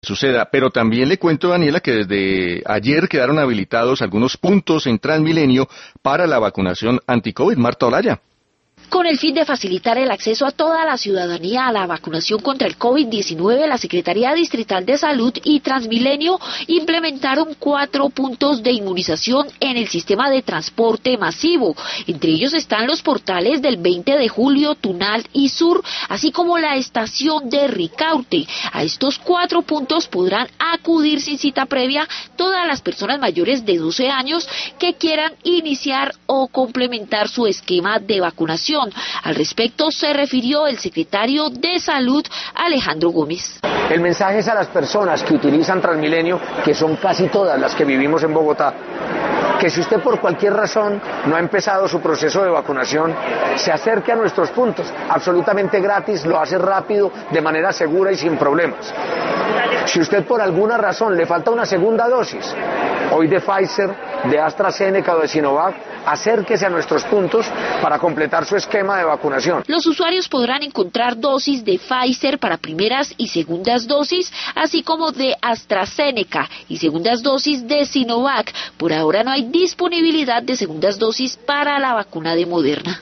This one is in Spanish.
suceda. Pero también le cuento, Daniela, que desde ayer quedaron habilitados algunos puntos en Transmilenio para la vacunación anti-COVID. Marta Olaya. Con el fin de facilitar el acceso a toda la ciudadanía a la vacunación contra el COVID-19, la Secretaría Distrital de Salud y Transmilenio implementaron 4 puntos de inmunización en el sistema de transporte masivo. Entre ellos están los portales del 20 de julio, Tunal y Sur, así como la estación de Ricaurte. A estos 4 puntos podrán acudir sin cita previa todas las personas mayores de 12 años que quieran iniciar o complementar su esquema de vacunación. Al respecto se refirió el secretario de Salud, Alejandro Gómez. El mensaje es a las personas que utilizan Transmilenio, que son casi todas las que vivimos en Bogotá, que si usted por cualquier razón no ha empezado su proceso de vacunación, se acerque a nuestros puntos, absolutamente gratis, lo hace rápido, de manera segura y sin problemas. Si usted por alguna razón le falta una segunda dosis, hoy de Pfizer, de AstraZeneca o de Sinovac, acérquese a nuestros puntos para completar su esquema de vacunación. Los usuarios podrán encontrar dosis de Pfizer para primeras y segundas dosis, así como de AstraZeneca y segundas dosis de Sinovac. Por ahora no hay disponibilidad de segundas dosis para la vacuna de Moderna.